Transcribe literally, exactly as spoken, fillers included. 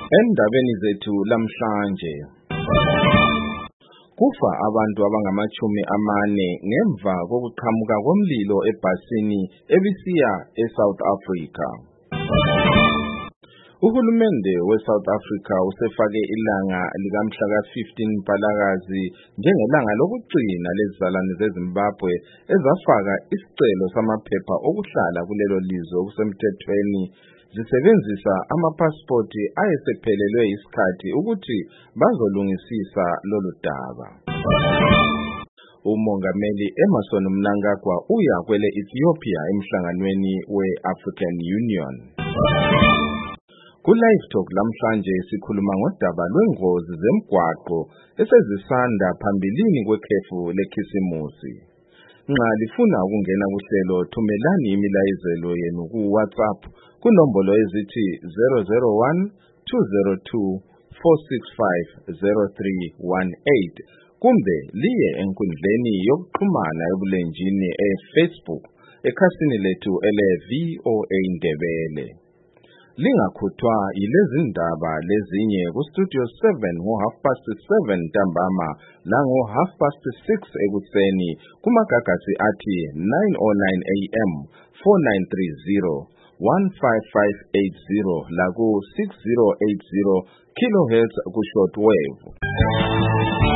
Endabeni zethu lamhlanje, kufa abantu abangamachumi amane ngemva kokuqhamuka komlilo ebhasini ebisiya eSouth Africa. Uhulumende weSouth Africa usefake ilanga likamhla ka fifteen Mpalakazi njengelanga lokugcina lezizalwane zeZimbabwe ezafaka isicelo samaphepha okuhlala kulelo lizwe okusemthethweni zisebenzisa amapasipoti ayesephelelwe isikhathi ukuthi bazolungisisa lolu daba. Umongameli Emmerson Mnangagwa uya kwele Ethiopia emhlanganweni we-African Union. Ku-Live Talk lamhlanje sikhuluma ngodaba lwengozi zemgwaqo esezisanda phambilini kwekhefu lekhisimusi. Nxa lifuna ukungena kuhlelo thumelani imilayezelo yenu ku-WhatsApp kunombolo ezithi zero zero one two zero two four six five zero three one eight kumbe liye enkundleni yokuxhumana ebulenjini e-Facebook ekhasini lethu ele-V O A Ndebele. Lingakhuthwa yilezi ndaba lezinye ku-Studio seven ngo half past seven ntambama lango half past six ekuseni kumagagasi athi nine oh nine A M, four nine three zero, one five five eight zero laku six zero eight zero kilohertz ku shortwave.